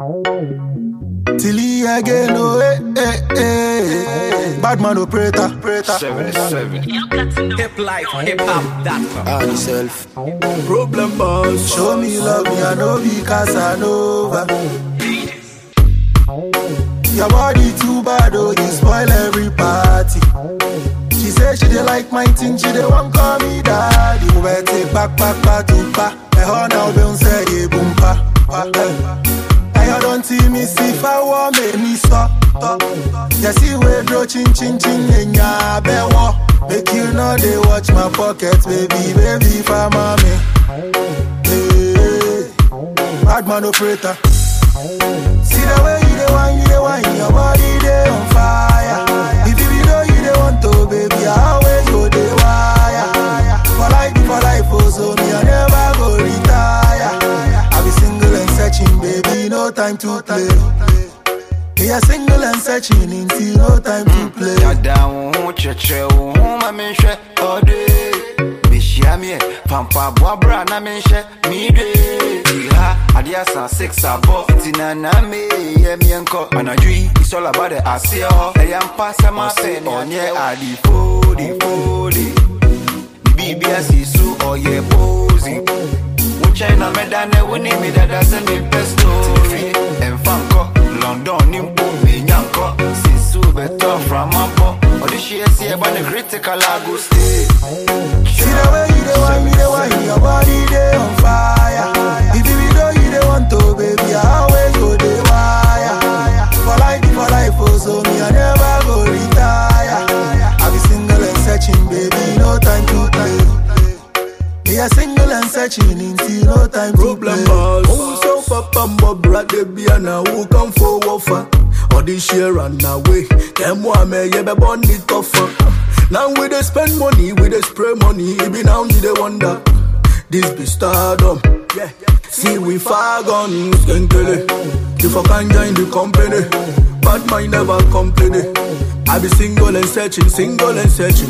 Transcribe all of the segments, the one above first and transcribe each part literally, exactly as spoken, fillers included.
Tilly again, oh, eh, eh, eh. Bad man operator, operator. seventy-seven. Hip life, hip hop, that Ah, yourself. Problem boss. Show me love, me I know be Casanova. Your body too bad, oh, you spoil every party. She say she dey like my thing, she dey want call me daddy. We better take back, back, back to pa. I heard now be on say ye boom pa. I don't see me see if I want make me stop. You see we draw chin chin chin in ya bewo. Make you know they watch my pockets, baby, baby, for mommy. Hey, bad man operator. See the way you the one, you the one, your body they on fire. If you be know you the want to, baby, I always go the wire. For life, for life, oh, so me I never go retire. I be single and searching, baby, no time to play. Me a single and searching, until no time to play. Ya down, cheche, my man, all day. Bishami, Pampa, Barbara, na me, me, ha, Adiasa, six, abo, Tina, me, Yemi, and a dream. It's all about the Asia. I am passing my pen on ye, Adi, Fodi, Fodi. B B S is so, or ye, posing. China medane wini mi dada send me pesto and fanko London nimpo mi nyanko Sisu beto from ampo Odishi esi eba ne critical ago stay. See the way you the one, me the one, your body they on fire. If you be know you the want to, baby, I always go the wire. For life, for life, oh, so me I never go retire. I be single and searching, baby, no time to play. Me a single and searching until no time to play. Oh, so papa mbobra de biana who come for wafa. Or this year run away. Them one me ye be born it tougher. Now we dey spend money, we dey spray money. Even now we dey wonder. This be stardom. Yeah. See we far gone, skenkele. If I can join the company, bad mind never complain. I be single and searching, single and searching.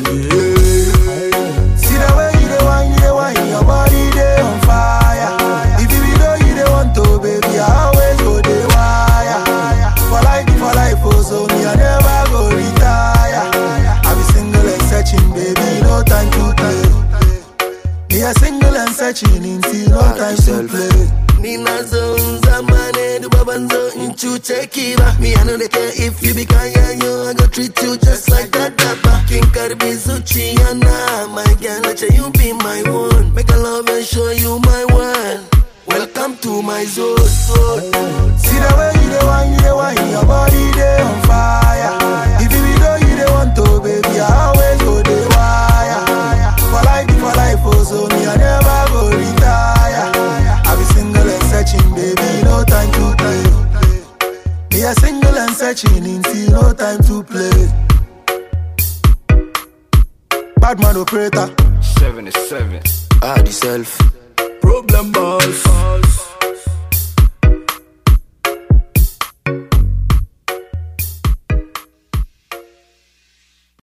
Yeah. See the way you the one, you the one, your body they on fire. If you be know you the want to, baby, I always go the wire. For life, for life, oh, so me I never go retire. I be single and searching, baby, no time to play. Me a single and searching until no time to play. Nina zonza mane du babanzo inchu chekiba. Me I know they care if you be kaya yo. I go treat you just like that dapper. King Karbi Zuchiana, my girl, let you be my one. Make a love and show you my one. Welcome to my zone. See the way you the one, you the one, your body they on fire. If you be know you the want to, baby, I always go the wire. For life, for life, oh, so me I never go retire. I be single and searching, baby, no time to play. Me a single and searching until no time to play. Bad man operator. seventy-seven. Ah, the self. Problem boss.